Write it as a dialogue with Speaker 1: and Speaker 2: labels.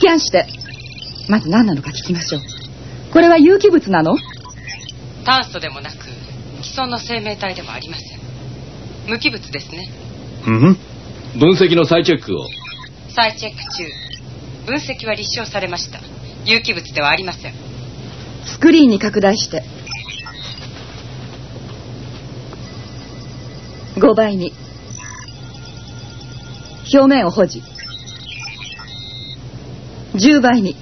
Speaker 1: キャンしてまず何なのか聞きましょう。これは有機物なの？
Speaker 2: 炭素でもなく既存の生命体でもありません。無機物ですね。
Speaker 3: 分析の再チェックを。
Speaker 2: 再チェック中。分析は立証されました。有機物ではありません。
Speaker 1: スクリーンに拡大して5倍に。表面を保持10倍に。